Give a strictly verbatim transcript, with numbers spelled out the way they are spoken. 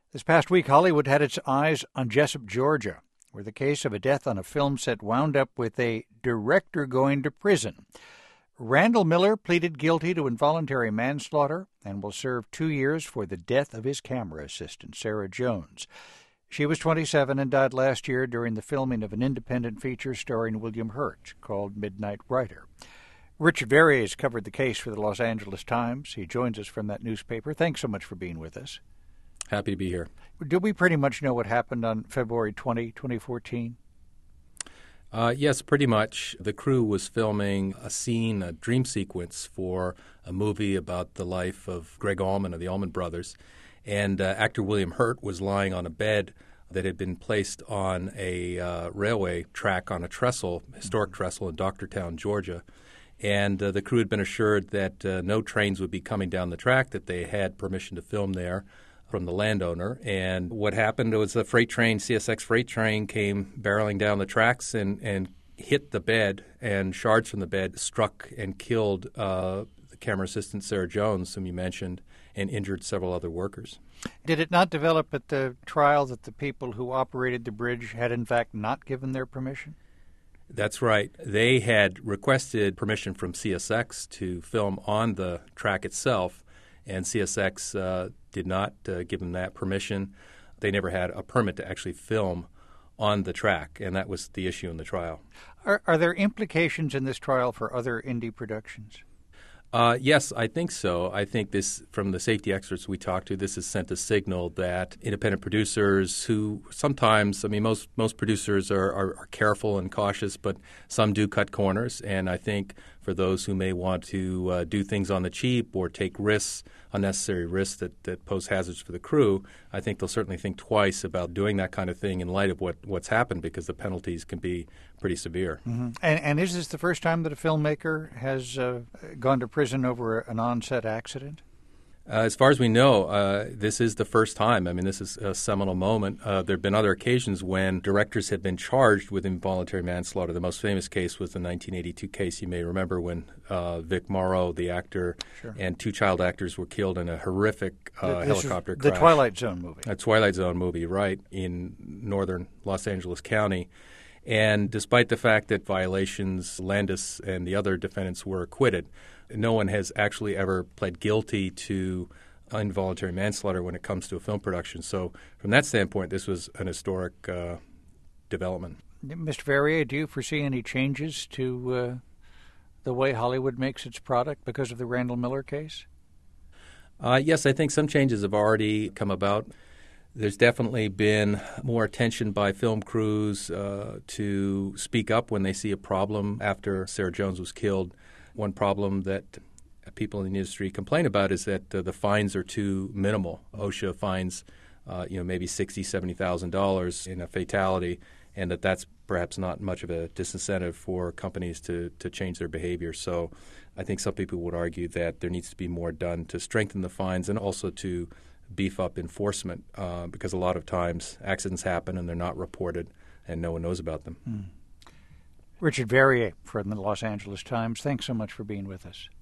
This past week, Hollywood had its eyes on Jessup, Georgia, where the case of a death on a film set wound up with a director going to prison. Randall Miller pleaded guilty to involuntary manslaughter and will serve two years for the death of his camera assistant, Sarah Jones. She was twenty-seven and died last year during the filming of an independent feature starring William Hurt called Midnight Rider. Richard Verrier has covered the case for the Los Angeles Times. He joins us from that newspaper. Thanks so much for being with us. Happy to be here. Did we pretty much know what happened on February twentieth, twenty fourteen? Uh, yes, pretty much. The crew was filming a scene, a dream sequence for a movie about the life of Gregg Allman of the Allman Brothers. And uh, actor William Hurt was lying on a bed that had been placed on a uh, railway track on a trestle, historic trestle in Doctortown, Georgia. And uh, the crew had been assured that uh, no trains would be coming down the track, that they had permission to film there from the landowner. And what happened was a freight train, C S X freight train, came barreling down the tracks and, and hit the bed, and shards from the bed struck and killed uh, the camera assistant Sarah Jones, whom you mentioned, and injured several other workers. Did it not develop at the trial that the people who operated the bridge had in fact not given their permission? That's right. They had requested permission from C S X to film on the track itself, and C S X uh, did not uh, give them that permission. They never had a permit to actually film on the track, and that was the issue in the trial. Are, are there implications in this trial for other indie productions? Uh, yes, I think so. I think this, from the safety experts we talked to, this has sent a signal that independent producers who sometimes, I mean, most most producers are, are, are careful and cautious, but some do cut corners. And I think for those who may want to uh, do things on the cheap or take risks, unnecessary risks that, that pose hazards for the crew, I think they'll certainly think twice about doing that kind of thing in light of what, what's happened, because the penalties can be pretty severe. Mm-hmm. And, and is this the first time that a filmmaker has uh, gone to prison over an on-set accident? Uh, as far as we know, uh, this is the first time. I mean, this is a seminal moment. Uh, there have been other occasions when directors have been charged with involuntary manslaughter. The most famous case was the nineteen eighty-two case, you may remember, when uh, Vic Morrow, the actor, sure. and two child actors were killed in a horrific uh, helicopter the crash. The Twilight Zone movie. A Twilight Zone movie, right, in northern Los Angeles County. And despite the fact that violations, Landis and the other defendants were acquitted, no one has actually ever pled guilty to involuntary manslaughter when it comes to a film production. So from that standpoint, this was an historic uh, development. Mister Verrier, do you foresee any changes to uh, the way Hollywood makes its product because of the Randall Miller case? Uh, yes, I think some changes have already come about. There's definitely been more attention by film crews uh, to speak up when they see a problem after Sarah Jones was killed. One problem that people in the industry complain about is that uh, the fines are too minimal. OSHA fines, uh, you know, maybe sixty thousand dollars, seventy thousand dollars in a fatality, and that that's perhaps not much of a disincentive for companies to, to change their behavior. So I think some people would argue that there needs to be more done to strengthen the fines and also to beef up enforcement uh, because a lot of times accidents happen and they're not reported and no one knows about them. Hmm. Richard Verrier from the Los Angeles Times, thanks so much for being with us.